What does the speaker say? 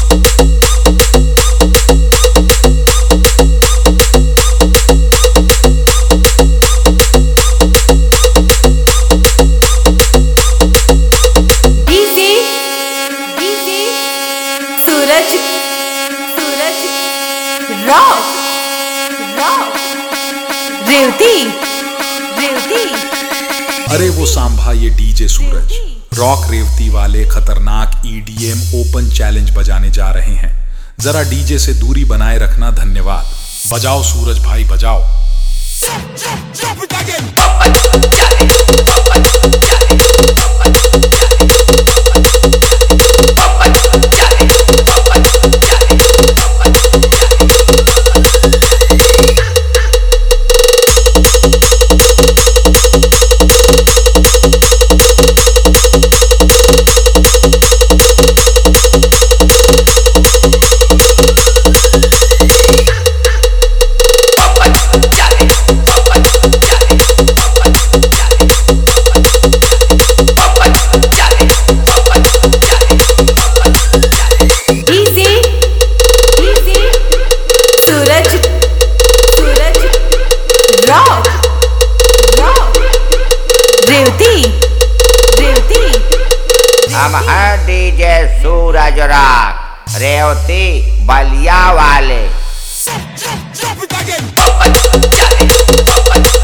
अरे वो सांभा ये डीजे सूरज रॉक रेवती वाले खतरनाक ईडीएम ओपन चैलेंज बजाने जा रहे हैं। जरा डीजे से दूरी बनाए रखना, धन्यवाद। बजाओ सूरज भाई बजाओ। हम हैं डीजे सूरज रॉक रेवती बलिया वाले।